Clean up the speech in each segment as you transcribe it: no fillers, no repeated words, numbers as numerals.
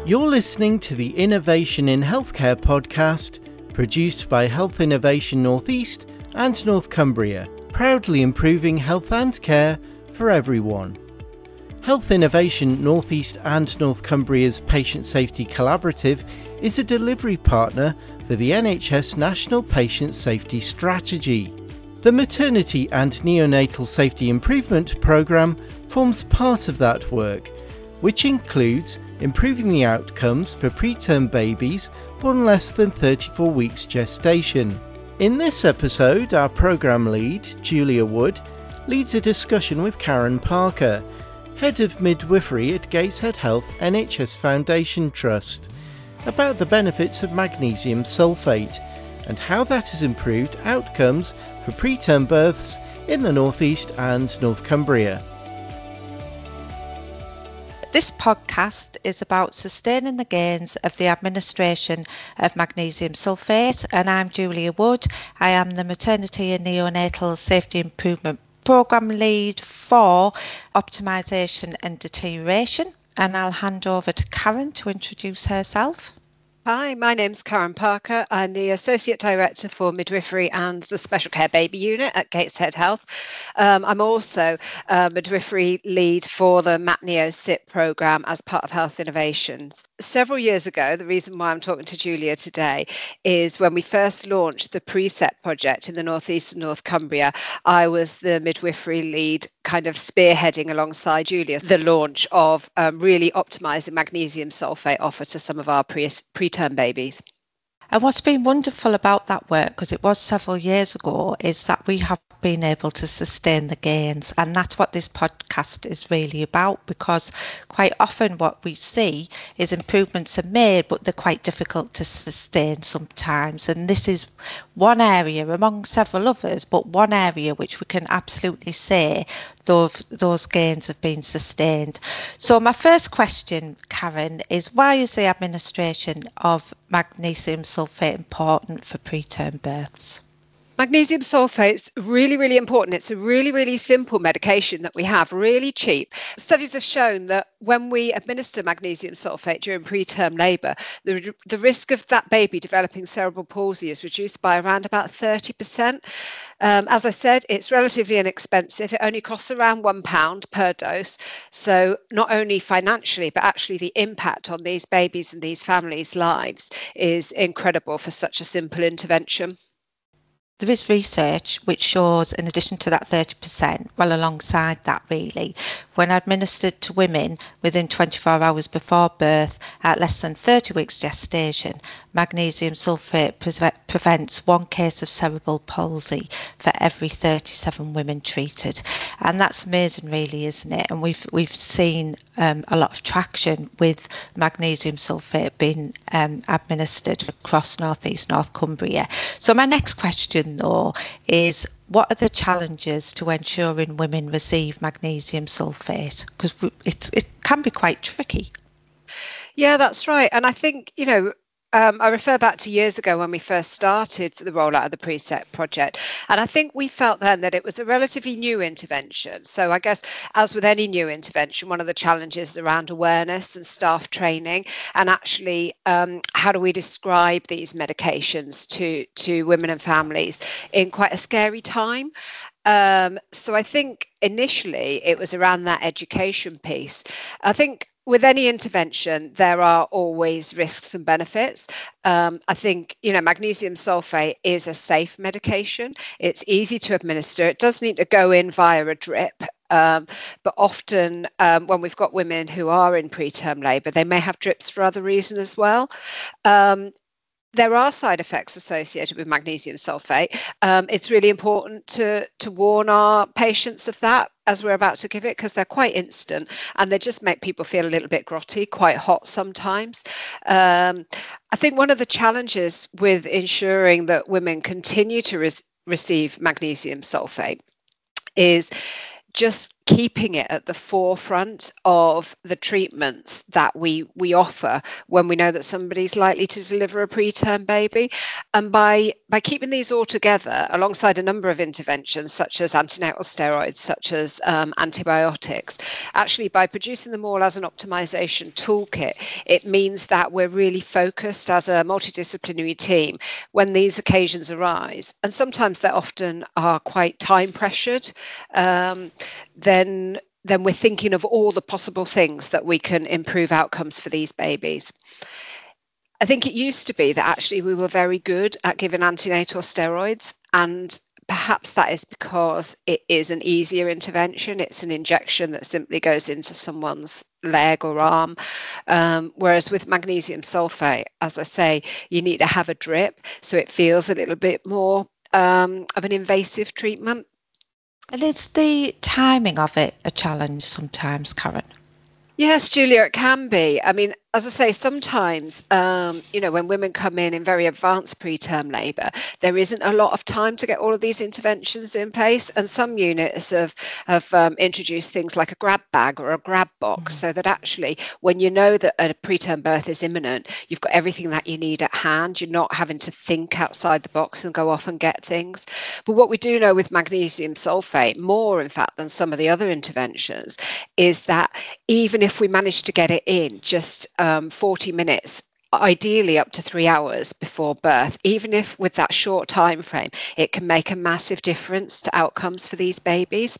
You're listening to the Innovation in Healthcare podcast, produced by Health Innovation North East and North Cumbria, proudly improving health and care for everyone. Health Innovation North East and North Cumbria's Patient Safety Collaborative is a delivery partner for the NHS National Patient Safety Strategy. The Maternity and Neonatal Safety Improvement Programme forms part of that work, which includes improving the outcomes for preterm babies born less than 34 weeks gestation. In this episode, our programme lead, Julia Wood, leads a discussion with Karen Parker, Head of Midwifery at Gateshead Health NHS Foundation Trust, about the benefits of magnesium sulfate and how that has improved outcomes for preterm births in the North East and North Cumbria. This podcast is about sustaining the gains of the administration of magnesium sulfate, and I'm Julia Wood. I am the Maternity and Neonatal Safety Improvement Programme Lead for Optimisation and Deterioration, and I'll hand over to Karen to introduce herself. Hi, my name's Karen Parker. I'm the Associate Director for Midwifery and the Special Care Baby Unit at Gateshead Health. I'm also Midwifery Lead for the MatNeo SIP programme as part of Health Innovations. Several years ago, the reason why I'm talking to Julia today is when we first launched the PRECEPT project in the North East and North Cumbria, I was the midwifery lead kind of spearheading alongside Julia the launch of really optimising magnesium sulfate offer to some of our preterm babies. And what's been wonderful about that work, because it was several years ago, is that we have been able to sustain the gains. And that's what this podcast is really about, because quite often what we see is improvements are made, but they're quite difficult to sustain sometimes. And this is one area among several others, but one area which we can absolutely say those gains have been sustained. So my first question, Karen, is why is the administration of magnesium sulfate important for preterm births? Magnesium sulfate's really, really important. It's a really, really simple medication that we have, really cheap. Studies have shown that when we administer magnesium sulfate during preterm labour, the risk of that baby developing cerebral palsy is reduced by around about 30%. As I said, it's relatively inexpensive. It only costs around £1 per dose. So not only financially, but actually the impact on these babies and these families' lives is incredible for such a simple intervention. There is research which shows, in addition to that 30%, well alongside that really, when administered to women within 24 hours before birth at less than 30 weeks gestation, magnesium sulfate prevents one case of cerebral palsy for every 37 women treated. And that's amazing really, isn't it? And we've seen a lot of traction with magnesium sulfate being administered across North East North Cumbria. So my next question though is, what are the challenges to ensuring women receive magnesium sulfate? Because it can be quite tricky. Yeah, that's right. And I think, I refer back to years ago when we first started the rollout of the PRECEPT project. And I think we felt then that it was a relatively new intervention. So I guess, as with any new intervention, one of the challenges is around awareness and staff training. And actually, how do we describe these medications to women and families in quite a scary time? So I think initially it was around that education piece. I think with any intervention, there are always risks and benefits. I think, magnesium sulfate is a safe medication. It's easy to administer. It does need to go in via a drip. But often when we've got women who are in preterm labour, they may have drips for other reasons as well. There are side effects associated with magnesium sulfate. It's really important to warn our patients of that as we're about to give it, because they're quite instant and they just make people feel a little bit grotty, quite hot sometimes. I think one of the challenges with ensuring that women continue to receive magnesium sulfate is just keeping it at the forefront of the treatments that we offer when we know that somebody's likely to deliver a preterm baby. And by keeping these all together alongside a number of interventions such as antenatal steroids, such as antibiotics, actually by producing them all as an optimization toolkit, it means that we're really focused as a multidisciplinary team when these occasions arise. And sometimes they often are quite time pressured. Then we're thinking of all the possible things that we can improve outcomes for these babies. I think it used to be that actually we were very good at giving antenatal steroids, and perhaps that is because it is an easier intervention. It's an injection that simply goes into someone's leg or arm. Whereas with magnesium sulfate, as I say, you need to have a drip, so it feels a little bit more of an invasive treatment. And is the timing of it a challenge sometimes, Karen? Yes, Julia, it can be. I mean, as I say, sometimes, when women come in very advanced preterm labour, there isn't a lot of time to get all of these interventions in place. And some units have introduced things like a grab bag or a grab box, so that actually when you know that a preterm birth is imminent, you've got everything that you need at hand. You're not having to think outside the box and go off and get things. But what we do know with magnesium sulfate, more in fact than some of the other interventions, is that even if we manage to get it in just 40 minutes, ideally up to 3 hours before birth, even if with that short time frame, it can make a massive difference to outcomes for these babies.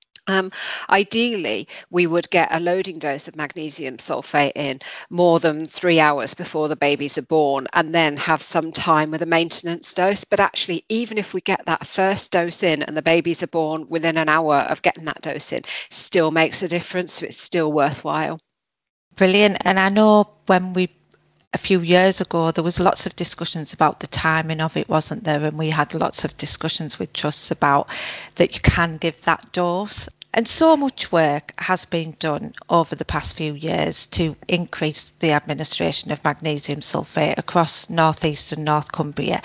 Ideally, we would get a loading dose of magnesium sulfate in more than 3 hours before the babies are born, and then have some time with a maintenance dose. But actually, even if we get that first dose in and the babies are born within an hour of getting that dose in, still makes a difference. So it's still worthwhile. Brilliant. And I know a few years ago, there was lots of discussions about the timing of it, wasn't there? And we had lots of discussions with trusts about that you can give that dose. And so much work has been done over the past few years to increase the administration of magnesium sulfate across North East and North Cumbria.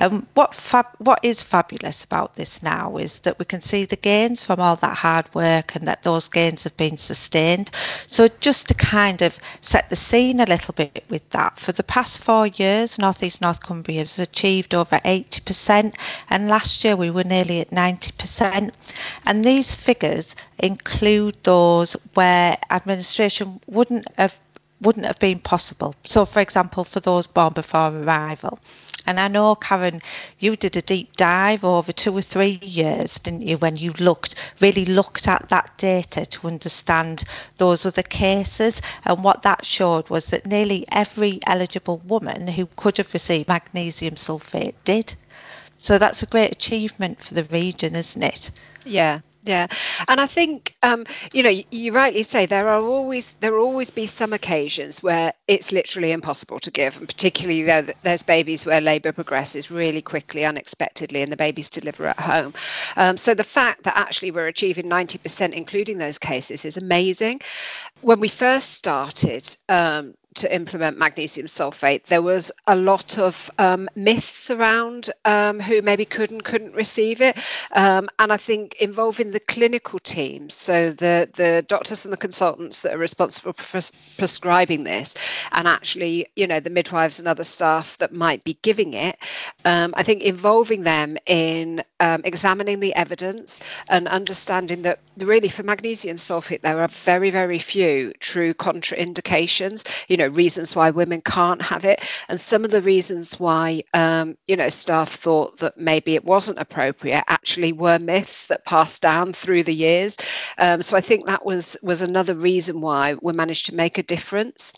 What is fabulous about this now is that we can see the gains from all that hard work, and that those gains have been sustained. So just to kind of set the scene a little bit with that, for the past 4 years, North East North Cumbria has achieved over 80%, and last year we were nearly at 90%. And these figures include those where administration wouldn't have been possible. So, for example, for those born before arrival. And I know, Karen, you did a deep dive over 2 or 3 years, didn't you, when you really looked at that data to understand those other cases. And what that showed was that nearly every eligible woman who could have received magnesium sulfate did. So that's a great achievement for the region, isn't it? Yeah. Yeah, and I think you rightly say there will always be some occasions where it's literally impossible to give, and particularly there's babies where labour progresses really quickly, unexpectedly, and the babies deliver at home. So the fact that actually we're achieving 90%, including those cases, is amazing. When we first started to implement magnesium sulfate, there was a lot of myths around who maybe couldn't receive it, and I think involving the clinical teams, so the doctors and the consultants that are responsible for prescribing this, and actually the midwives and other staff that might be giving it, I think involving them in examining the evidence and understanding that really for magnesium sulfate there are very, very few true contraindications, reasons why women can't have it, and some of the reasons why staff thought that maybe it wasn't appropriate actually were myths that passed down through the years. So I think that was another reason why we managed to make a difference.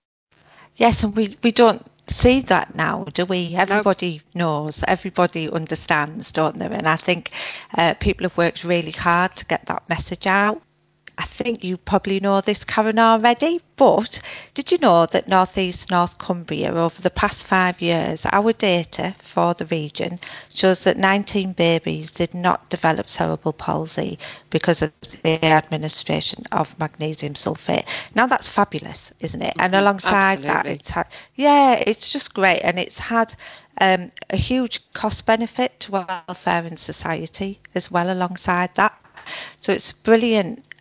Yes, and we don't see that now, do we? Everybody knows, everybody understands, don't they? And I think people have worked really hard to get that message out. I think you probably know this, Karen, already, but did you know that North East North Cumbria, over the past 5 years, our data for the region shows that 19 babies did not develop cerebral palsy because of the administration of magnesium sulfate. Now that's fabulous, isn't it? And alongside that, it's just great, and it's had a huge cost benefit to welfare and society as well alongside that. So it's brilliant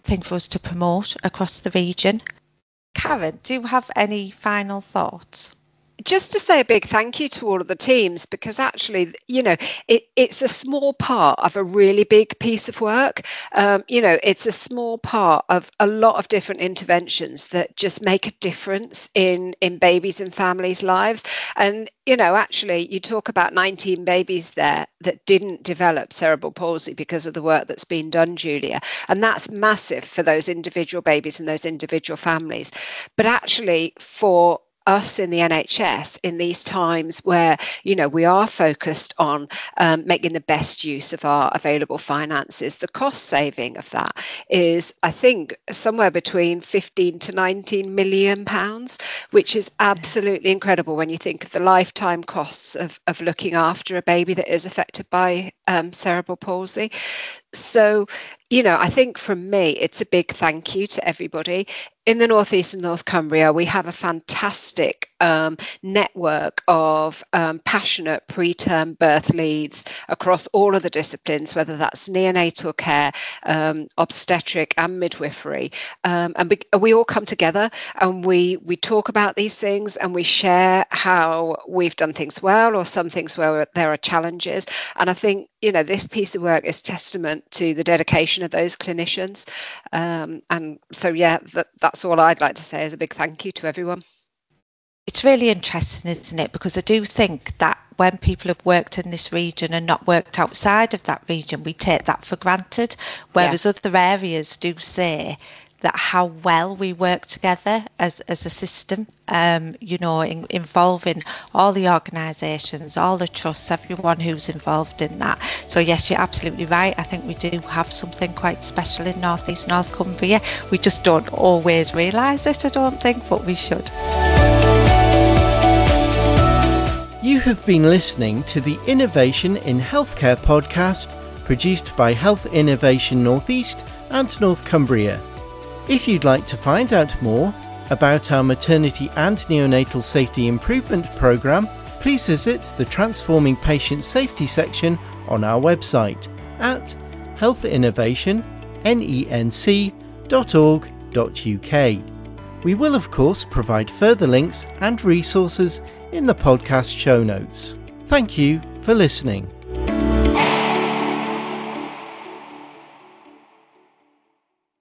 thing for us to promote across the region. Karen, do you have any final thoughts? Just to say a big thank you to all of the teams, because actually, it's a small part of a really big piece of work. It's a small part of a lot of different interventions that just make a difference in babies and families' lives. And, actually, you talk about 19 babies there that didn't develop cerebral palsy because of the work that's been done, Julia. And that's massive for those individual babies and those individual families. But actually, for us in the NHS in these times where we are focused on making the best use of our available finances, the cost saving of that is, I think, somewhere between 15 to 19 million pounds, which is absolutely incredible when you think of the lifetime costs of looking after a baby that is affected by cerebral palsy. So, I think from me, it's a big thank you to everybody. In the North East and North Cumbria, we have a fantastic network of passionate preterm birth leads across all of the disciplines, whether that's neonatal care, obstetric and midwifery. And we all come together and we talk about these things and we share how we've done things well or some things where there are challenges. And I think, this piece of work is testament to the dedication of those clinicians. And so, that's all I'd like to say is a big thank you to everyone. It's really interesting, isn't it? Because I do think that when people have worked in this region and not worked outside of that region, we take that for granted. Whereas other areas do say that how well we work together as a system, involving all the organisations, all the trusts, everyone who's involved in that. So yes, you're absolutely right. I think we do have something quite special in North East North Cumbria. We just don't always realise it, I don't think, but we should. You have been listening to the Innovation in Healthcare podcast, produced by Health Innovation North East and North Cumbria. If you'd like to find out more about our maternity and neonatal safety improvement programme, please visit the Transforming Patient Safety section on our website at healthinnovationnenc.org.uk. We will of course provide further links and resources in the podcast show notes. Thank you for listening.